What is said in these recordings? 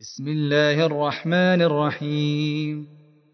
بسم الله الرحمن الرحيم.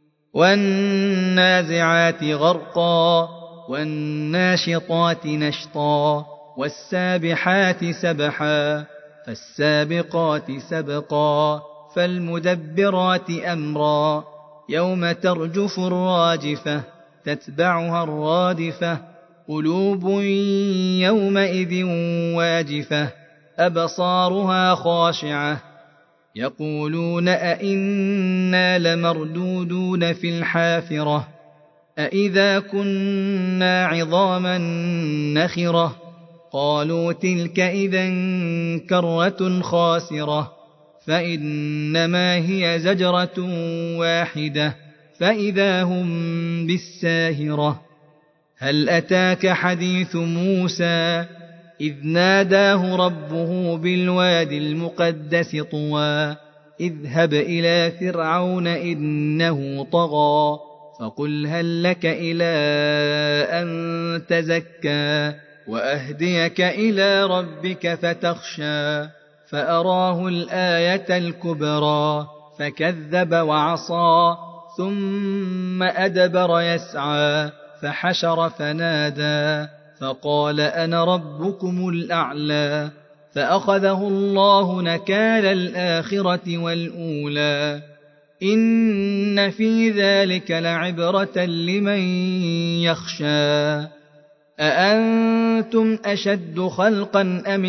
والنازعات غرقا والناشطات نشطا والسابحات سبحا فالسابقات سبقا فالمدبرات أمرا يوم ترجف الراجفة تتبعها الرادفة قلوب يومئذ واجفة أبصارها خاشعة يقولون أئنا لمردودون في الحافرة أئذا كنا عظاما نخرة قالوا تلك إذا كرة خاسرة فإنما هي زجرة واحدة فإذا هم بالساهرة. هل أتاك حديث موسى إذ ناداه ربه بالوادي المقدس طوى اذهب إلى فرعون إنه طغى فقل هل لك إلى أن تزكى وأهديك إلى ربك فتخشى فأراه الآية الكبرى فكذب وعصى ثم أدبر يسعى فحشر فنادى فقال أنا ربكم الأعلى فأخذه الله نكال الآخرة والأولى إن في ذلك لعبرة لمن يخشى. أأنتم أشد خلقا أم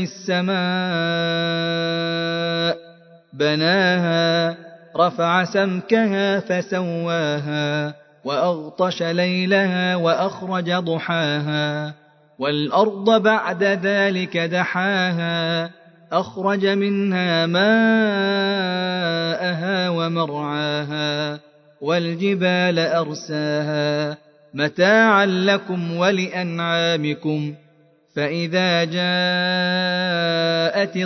السماء بناها رفع سمكها فسواها وأغطش ليلها وأخرج ضحاها والأرض بعد ذلك دحاها أخرج منها ماءها ومرعاها والجبال أرساها متاعا لكم ولأنعامكم فإذا جاءت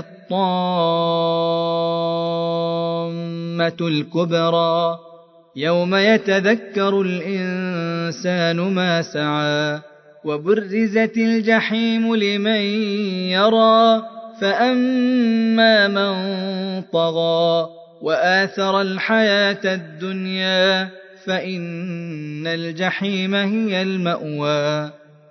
الطامة الكبرى يوم يتذكر الإنسان ما سعى وبرزت الجحيم لمن يرى فأما من طغى وآثر الحياة الدنيا فإن الجحيم هي المأوى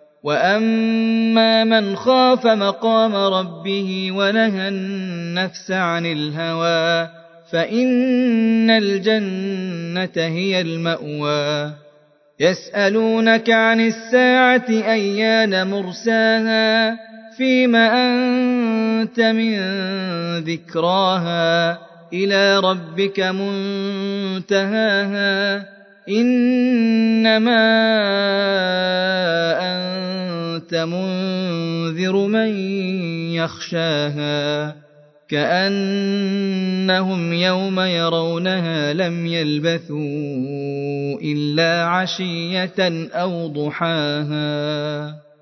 وأما من خاف مقام ربه ونهى النفس عن الهوى فإن الجنة هي المأوى. يسألونك عن الساعة أيان مرساها فيم أنت من ذكراها إلى ربك منتهاها إنما أنت منذر من يخشاها كأنهم يوم يرونها لم يلبثوا إلا عشية أو ضحاها.